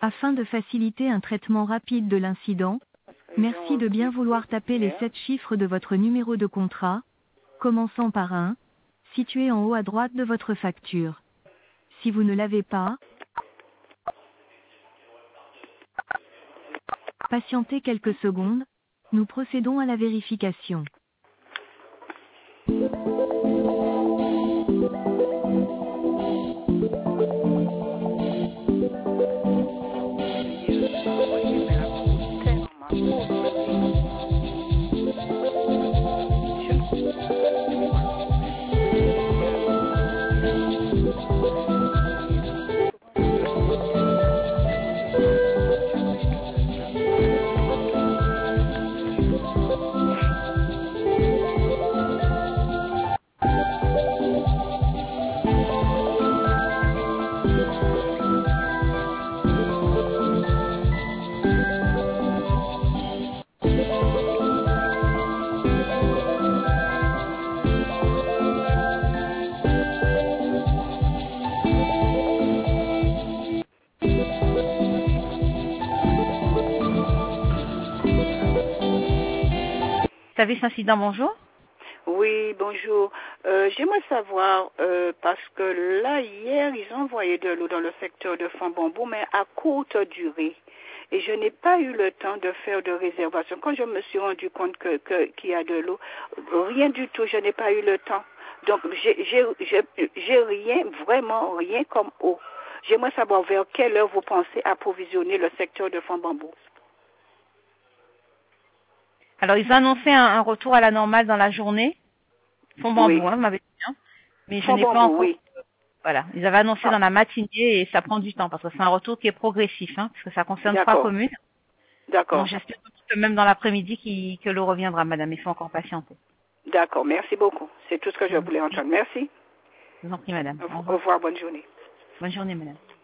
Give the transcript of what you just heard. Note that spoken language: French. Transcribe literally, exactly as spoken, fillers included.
Afin de faciliter un traitement rapide de l'incident, merci de bien vouloir taper les sept chiffres de votre numéro de contrat, commençant par un, situé en haut à droite de votre facture. Si vous ne l'avez pas, patientez quelques secondes, nous procédons à la vérification. Service incident, bonjour. Oui, bonjour. Euh, J'aimerais savoir, euh, parce que là, hier, ils ont envoyé de l'eau dans le secteur de Fonbonbon, mais à courte durée. Et je n'ai pas eu le temps de faire de réservation. Quand je me suis rendu compte que, que, qu'il y a de l'eau, rien du tout, je n'ai pas eu le temps. Donc, j'ai rien, vraiment rien comme eau. J'aimerais savoir vers quelle heure vous pensez approvisionner le secteur de Fonbonbon. Alors, ils ont annoncé un, un retour à la normale dans la journée. Fonbonbon, Oui. hein, vous m'avez dit, hein. Mais je Fond n'ai pas bambou, encore... oui. Voilà, ils avaient annoncé Ah. dans la matinée et ça prend du temps parce que c'est un retour qui est progressif, hein, parce que ça concerne trois communes. D'accord. Donc, j'espère que même dans l'après-midi qui, que l'eau reviendra, madame. Il faut encore patienter. D'accord, merci beaucoup. C'est tout ce que je voulais entendre. Merci. Je vous en prie, madame. Au revoir, bonne journée. Bonne journée, madame.